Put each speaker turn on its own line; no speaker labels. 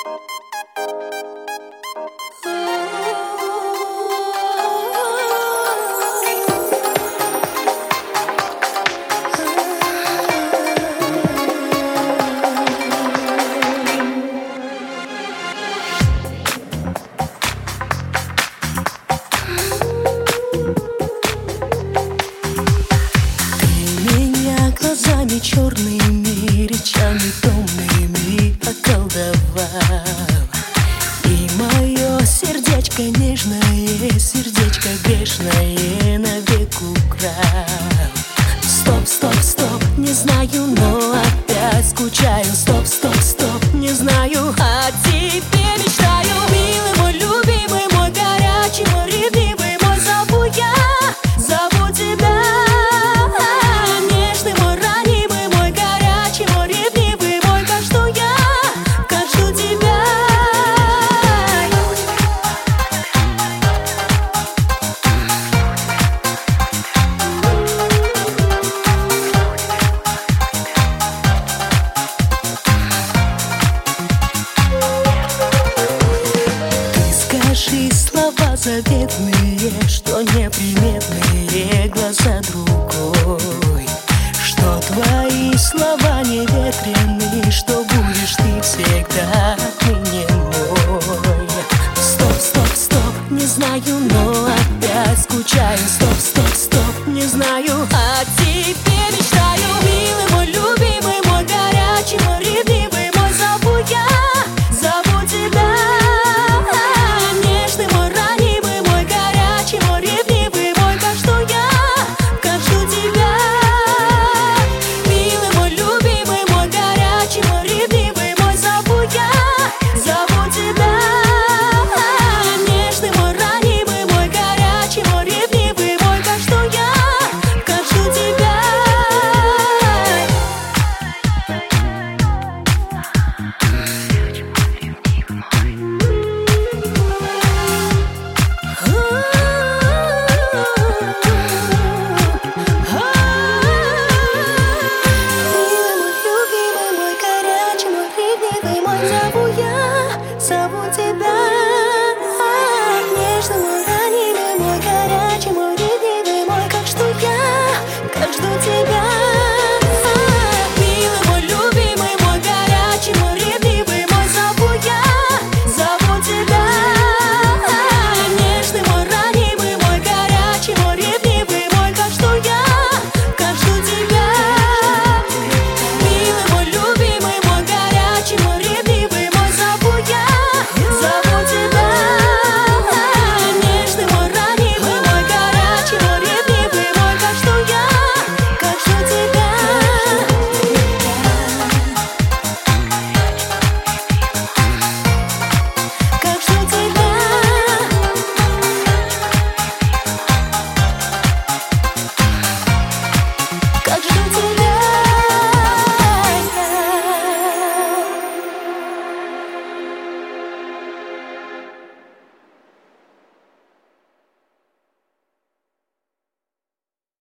Глазами черными, речами томными околдовал. И мое сердечко нежное, сердечко грешное навек украл. Стоп, стоп, стоп, не знаю, но опять скучаю. Стоп, стоп, стоп, не знаю, о тебе мечтаю. Милый мой, любимый мой, горячий мой, ревнивый мой, зову я, зову тебя. Скажи слова заветные, что неприметные глаза другой, что твои слова не ветреные, что будешь ты всегда отныне мой. Стоп, стоп, стоп, не знаю, но опять скучаю. Стоп, стоп, стоп, не знаю, о тебе мечтаю. Милый мой, любимый мой, горячий мой, ревнивый мой, зову я, зову тебя.